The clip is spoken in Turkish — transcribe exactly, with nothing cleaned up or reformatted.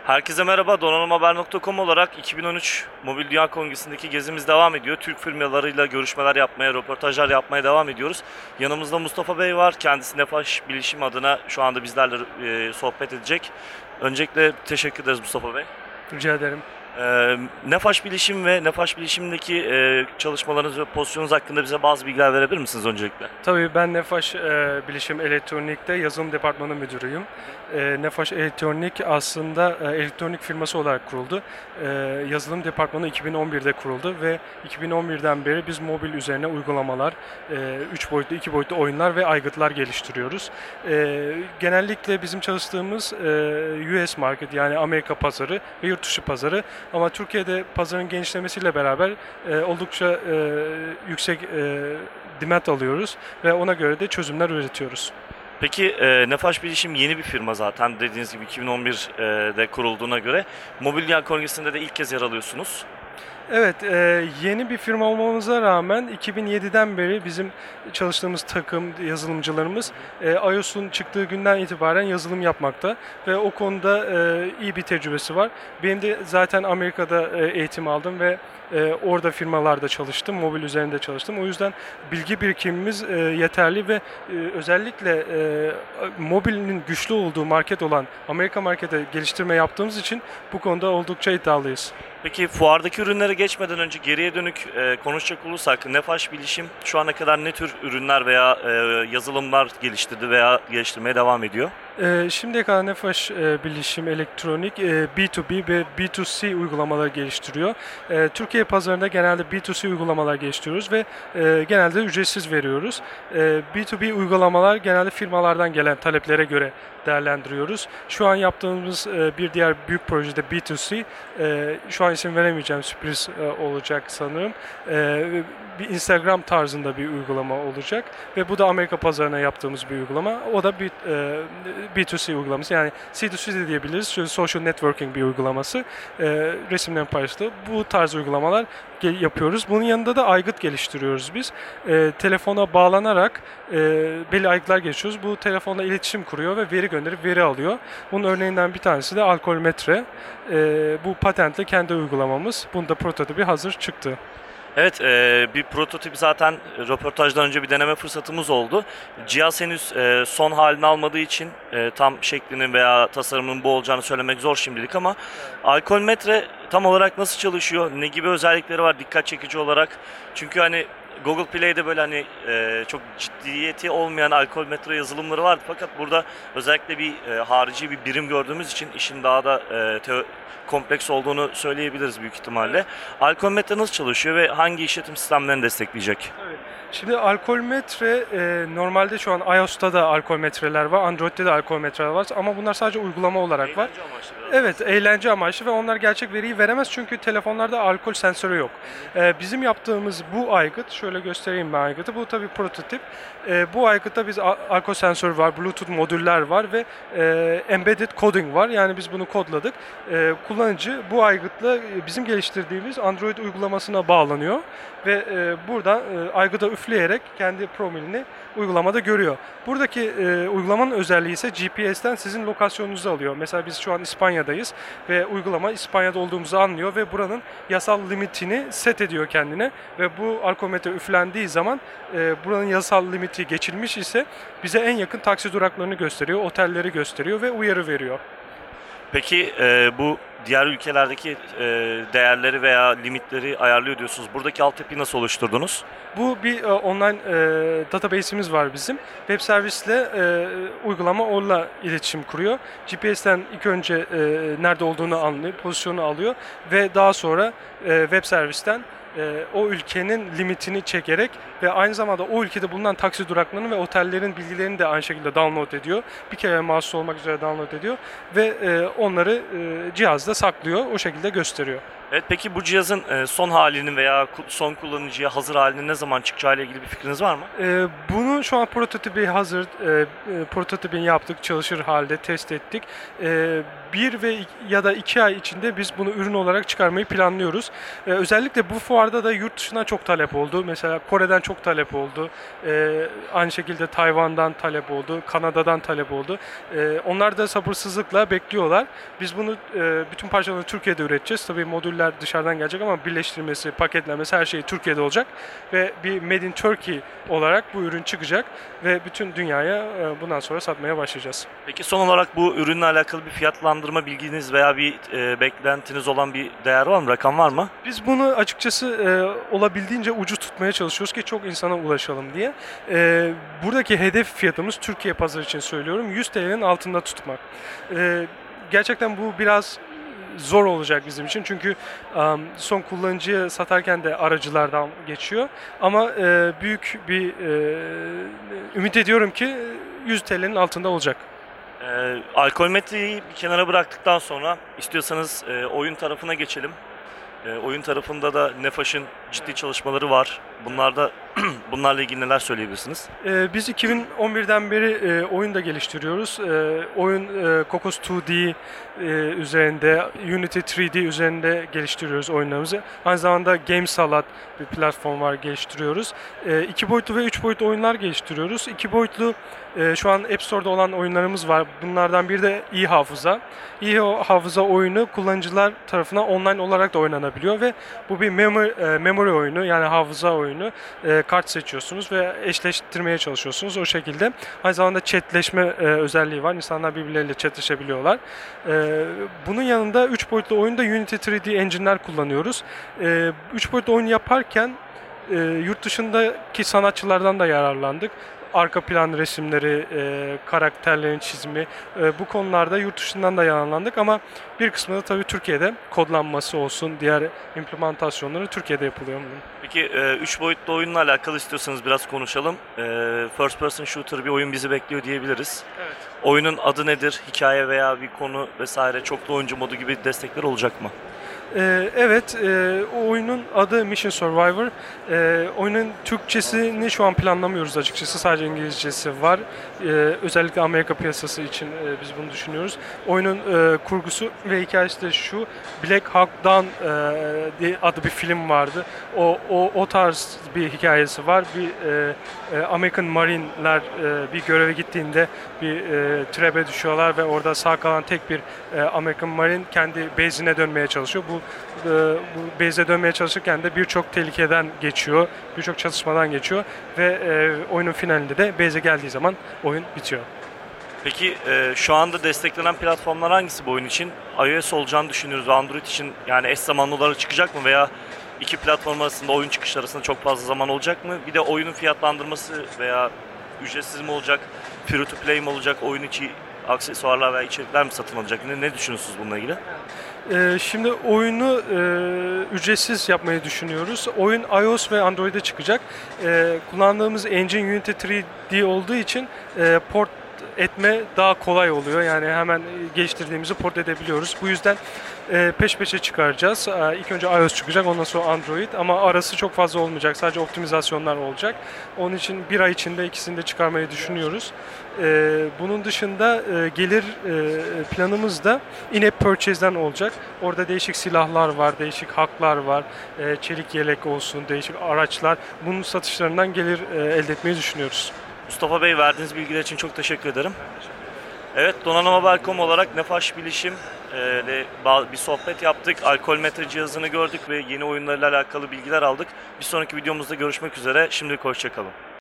Herkese merhaba. donanımhaber nokta com olarak iki bin on üç Mobil Dünya Kongresi'ndeki gezimiz devam ediyor. Türk firmalarıyla görüşmeler yapmaya, röportajlar yapmaya devam ediyoruz. Yanımızda Mustafa Bey var. Kendisi Nefaş Bilişim adına şu anda bizlerle e, sohbet edecek. Öncelikle teşekkür ederiz Mustafa Bey. Rica ederim. E, Nefaş Bilişim ve Nefaş Bilişim'deki e, çalışmalarınız ve pozisyonunuz hakkında bize bazı bilgiler verebilir misiniz öncelikle? Tabii ben Nefaş e, Bilişim Elektronik'te yazılım departmanı müdürüyüm. E, Nefaş Elektronik aslında e, elektronik firması olarak kuruldu. E, yazılım departmanı iki bin on birde kuruldu ve iki bin on birden beri biz mobil üzerine uygulamalar, üç boyutlu, iki boyutlu oyunlar ve aygıtlar geliştiriyoruz. E, genellikle bizim çalıştığımız e, U S market, yani Amerika pazarı ve yurt dışı pazarı, ama Türkiye'de pazarın genişlemesiyle beraber e, oldukça e, yüksek e, demand alıyoruz ve ona göre de çözümler üretiyoruz. Peki e, Nefaş Bilişim yeni bir firma zaten, dediğiniz gibi iki bin on birde kurulduğuna göre Mobil Dünya Kongresi'nde de ilk kez yer alıyorsunuz. Evet, e, yeni bir firma olmamıza rağmen iki bin yediden beri bizim çalıştığımız takım, yazılımcılarımız e, iOS'un çıktığı günden itibaren yazılım yapmakta ve o konuda e, iyi bir tecrübesi var. Benim de zaten Amerika'da e, eğitim aldım ve e, orada firmalarda çalıştım, mobil üzerinde çalıştım. O yüzden bilgi birikimimiz e, yeterli ve e, özellikle e, mobilinin güçlü olduğu market olan Amerika markete geliştirme yaptığımız için bu konuda oldukça iddialıyız. Peki fuardaki ürünlere geçmeden önce geriye dönük e, konuşacak olursak Nefaş Bilişim şu ana kadar ne tür ürünler veya e, yazılımlar geliştirdi veya geliştirmeye devam ediyor? E, şimdiye kadar Nefaş e, Bilişim Elektronik e, B iki B ve B iki C uygulamaları geliştiriyor. E, Türkiye pazarında genelde B iki C uygulamalar geliştiriyoruz ve e, genelde ücretsiz veriyoruz. E, B iki B uygulamalar genelde firmalardan gelen taleplere göre değerlendiriyoruz. Şu an yaptığımız e, bir diğer büyük projede B iki C, e, şu an isim veremeyeceğim, sürpriz e, olacak sanırım. E, bir Instagram tarzında bir uygulama olacak ve bu da Amerika pazarına yaptığımız bir uygulama. O da bir e, B iki C uygulaması, yani C iki C de diyebiliriz. Şöyle social networking bir uygulaması. E, resimlerin paylaştığı bu tarz uygulamalar yapıyoruz. Bunun yanında da aygıt geliştiriyoruz biz. E, telefona bağlanarak e, belli aygıtlar geliştiriyoruz. Bu telefonla iletişim kuruyor ve veri gönderip veri alıyor. Bunun örneğinden bir tanesi de alkolmetre. E, bu patentle kendi uygulamamız. Bunun da prototipi hazır çıktı. Evet, e, bir prototip zaten röportajdan önce bir deneme fırsatımız oldu. Cihaz henüz e, son halini almadığı için e, tam şeklinin veya tasarımının bu olacağını söylemek zor şimdilik, ama alkolmetre tam olarak nasıl çalışıyor, ne gibi özellikleri var dikkat çekici olarak? Çünkü hani Google Play'de böyle hani e, çok ciddiyeti olmayan alkolmetre yazılımları vardı, fakat burada özellikle bir e, harici bir birim gördüğümüz için işin daha da e, teo- kompleks olduğunu söyleyebiliriz büyük ihtimalle. Alkolmetre nasıl çalışıyor ve hangi işletim sistemlerini destekleyecek? Evet. Şimdi alkolmetre e, normalde şu an iOS'ta da alkolmetreler var, Android'de de alkolmetreler var, ama bunlar sadece uygulama olarak var. Eğlence amaçlı biraz. Evet, eğlence amaçlı ve onlar gerçek veriyi veremez çünkü telefonlarda alkol sensörü yok. Ee, bizim yaptığımız bu aygıt, şöyle göstereyim ben aygıtı, bu tabii prototip. Ee, bu aygıtta biz al- alkol sensörü var, Bluetooth modüller var ve e, embedded coding var, yani biz bunu kodladık. Ee, kullanıcı bu aygıtla e, bizim geliştirdiğimiz Android uygulamasına bağlanıyor ve e, buradan e, aygıda üfleyerek kendi profilini uygulamada görüyor. Buradaki e, uygulamanın özelliği ise G P S'ten sizin lokasyonunuzu alıyor. Mesela biz şu an İspanya'dayız ve uygulama İspanya'da olduğumuzu anlıyor ve buranın yasal limitini set ediyor kendine ve bu alkometre üflendiği zaman e, buranın yasal limiti geçilmiş ise bize en yakın taksi duraklarını gösteriyor, otelleri gösteriyor ve uyarı veriyor. Peki e, bu diğer ülkelerdeki e, değerleri veya limitleri ayarlıyor diyorsunuz. Buradaki altyapıyı nasıl oluşturdunuz? Bu bir e, online e, database'imiz var bizim. Web servisle e, uygulama onunla iletişim kuruyor. G P S'ten ilk önce e, nerede olduğunu anlıyor, pozisyonu alıyor ve daha sonra e, web servisten e, o ülkenin limitini çekerek ve aynı zamanda o ülkede bulunan taksi duraklarının ve otellerin bilgilerini de aynı şekilde download ediyor. Bir kere mahsus olmak üzere download ediyor ve e, onları e, cihazda saklıyor, o şekilde gösteriyor. Evet, peki bu cihazın e, son halinin veya ku- son kullanıcıya hazır halinin ne zaman çıkacağı ile ilgili bir fikriniz var mı? Ee, Bunu şu an prototipi hazır, e, e, prototipini yaptık, çalışır halde test ettik. Ee, bir ve ik- ya da iki ay içinde biz bunu ürün olarak çıkarmayı planlıyoruz. Ee, özellikle bu fuarda da yurt dışından çok talep oldu. Mesela Kore'den çok talep oldu. Ee, aynı şekilde Tayvan'dan talep oldu, Kanada'dan talep oldu. Ee, onlar da sabırsızlıkla bekliyorlar. Biz bunu e, bütün parçalarını Türkiye'de üreteceğiz. Tabii modüller dışarıdan gelecek ama birleştirmesi, paketlenmesi her şey Türkiye'de olacak ve bir Made in Turkey olarak bu ürün çıkacak ve bütün dünyaya e, bundan sonra satmaya başlayacağız. Peki son olarak bu ürünle alakalı bir fiyatlandırma bilginiz veya bir e, beklentiniz olan bir değer var mı? Rakam var mı? Biz bunu açıkçası e, olabildiğince ucuz tutmaya çalışıyoruz ki çok insana ulaşalım diye. E, buradaki hedef fiyatımız Türkiye pazarı için söylüyorum yüz T L'nin altında tutmak. E, gerçekten bu biraz zor olacak bizim için çünkü um, son kullanıcıya satarken de aracılardan geçiyor ama e, büyük bir e, ümit ediyorum ki yüz T L'nin altında olacak. E, alkolmetreyi bir kenara bıraktıktan sonra istiyorsanız e, oyun tarafına geçelim. E, oyun tarafında da Nefaş'ın ciddi çalışmaları var. Bunlarda bunlarla ilgili neler söyleyebilirsiniz? Ee, biz iki bin on birden beri e, oyun da geliştiriyoruz. E, oyun e, Cocos iki D e, üzerinde, Unity üç D üzerinde geliştiriyoruz oyunlarımızı. Aynı zamanda GameSalat bir platform var, geliştiriyoruz. E, iki boyutlu ve üç boyutlu oyunlar geliştiriyoruz. İki boyutlu e, şu an App Store'da olan oyunlarımız var. Bunlardan biri de e-Hafıza. E-Hafıza oyunu kullanıcılar tarafından online olarak da oynanabiliyor ve bu bir memory, e, memory oyunu, yani hafıza oyunu. E, kart seçiyorsunuz ve eşleştirmeye çalışıyorsunuz o şekilde. Aynı zamanda chatleşme e, özelliği var. İnsanlar birbirleriyle chatleşebiliyorlar. E, bunun yanında üç boyutlu oyunda Unity üç D engine'ler kullanıyoruz. E, üç boyutlu oyun yaparken e, yurt dışındaki sanatçılardan da yararlandık. Arka plan resimleri, e, karakterlerin çizimi, e, bu konularda yurt dışından da yararlandık ama bir kısmı da tabii Türkiye'de kodlanması olsun, diğer implementasyonları Türkiye'de yapılıyor. Peki üç boyutlu oyunla alakalı istiyorsanız biraz konuşalım. E, first person shooter bir oyun bizi bekliyor diyebiliriz. Evet. Oyunun adı nedir? Hikaye veya bir konu vesaire, çoklu oyuncu modu gibi destekler olacak mı? Ee, evet, e, o oyunun adı Mission Survivor. Ee, oyunun Türkçesini şu an planlamıyoruz açıkçası. Sadece İngilizcesi var. Ee, özellikle Amerika piyasası için e, biz bunu düşünüyoruz. Oyunun e, kurgusu ve hikayesi de şu. Black Hawk Down e, diye adı bir film vardı. O, o, o tarz bir hikayesi var. Bir e, e, American Marine'ler e, bir göreve gittiğinde bir e, trebe düşüyorlar ve orada sağ kalan tek bir e, American Marine kendi base'ine dönmeye çalışıyor. Bu e, bu base'e dönmeye çalışırken de birçok tehlikeden geçiyor, birçok çatışmadan geçiyor ve e, oyunun finalinde de base'e geldiği zaman oyun bitiyor. Peki e, şu anda desteklenen platformlar hangisi bu oyun için? iOS olacağını düşünüyoruz ve Android için yani eş zamanlı olarak çıkacak mı veya iki platform arasında, oyun çıkışı arasında çok fazla zaman olacak mı? Bir de oyunun fiyatlandırması veya ücretsiz mi olacak, free to play mi olacak, oyun içi aksesuarlar veya içerikler mi satın alacak? Ne, ne düşünüyorsunuz bununla ilgili? Ee, şimdi oyunu e, ücretsiz yapmayı düşünüyoruz. Oyun iOS ve Android'e çıkacak. E, kullandığımız engine Unity üç D olduğu için e, port etme daha kolay oluyor. Yani hemen geliştirdiğimizi port edebiliyoruz. Bu yüzden e, peş peşe çıkaracağız. E, ilk önce iOS çıkacak, ondan sonra Android ama arası çok fazla olmayacak. Sadece optimizasyonlar olacak. Onun için bir ay içinde ikisini de çıkarmayı düşünüyoruz. E, bunun dışında e, gelir e, planımız da in-app purchase'den olacak. Orada değişik silahlar var, değişik haklar var, e, çelik yelek olsun, değişik araçlar. Bunun satışlarından gelir e, elde etmeyi düşünüyoruz. Mustafa Bey, verdiğiniz bilgiler için çok teşekkür ederim. Evet, Donanım Haber nokta com olarak Nefaş Bilişim ile bir sohbet yaptık. Alkolmetre cihazını gördük ve yeni oyunlarla alakalı bilgiler aldık. Bir sonraki videomuzda görüşmek üzere. Şimdilik hoşça kalın.